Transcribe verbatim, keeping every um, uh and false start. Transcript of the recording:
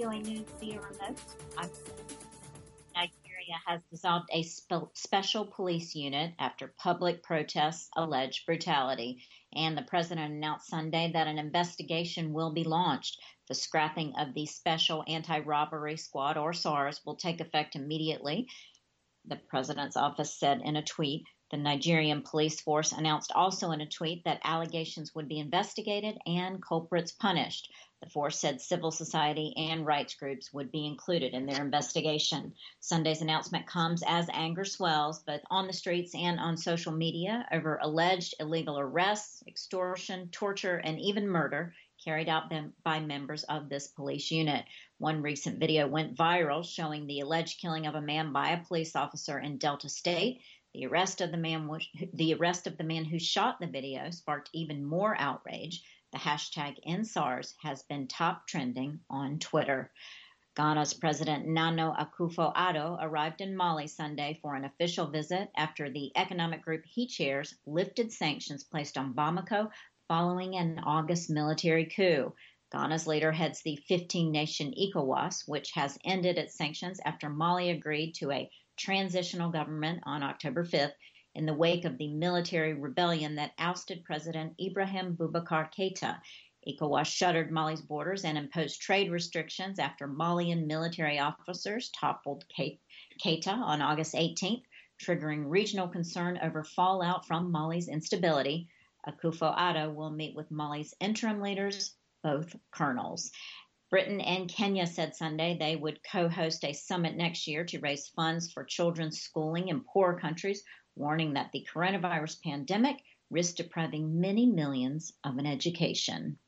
VOA News via remote. I'm Nigeria has dissolved a spe- special police unit after public protests allege brutality. And the president announced Sunday that an investigation will be launched. The scrapping of the Special Anti-Robbery Squad, or SARS, will take effect immediately, the president's office said in a tweet. The Nigerian police force announced also in a tweet that allegations would be investigated and culprits punished. The force said civil society and rights groups would be included in their investigation. Sunday's announcement comes as anger swells, both on the streets and on social media, over alleged illegal arrests, extortion, torture, and even murder carried out by members of this police unit. One recent video went viral showing the alleged killing of a man by a police officer in Delta State. The arrest of the man, the arrest of the man who shot the video sparked even more outrage. The hashtag EndSARS has been top trending on Twitter. Ghana's President Nana Akufo-Addo arrived in Mali Sunday for an official visit after the economic group he chairs lifted sanctions placed on Bamako following an August military coup. Ghana's leader heads the fifteen-nation ECOWAS, which has ended its sanctions after Mali agreed to a transitional government on October fifth in the wake of the military rebellion that ousted President Ibrahim Boubacar Keita. ECOWAS shuttered Mali's borders and imposed trade restrictions after Malian military officers toppled Keita on August eighteenth, triggering regional concern over fallout from Mali's instability. Akufo-Addo will meet with Mali's interim leaders, both colonels. Britain and Kenya said Sunday they would co-host a summit next year to raise funds for children's schooling in poor countries, warning that the coronavirus pandemic risks depriving many millions of an education.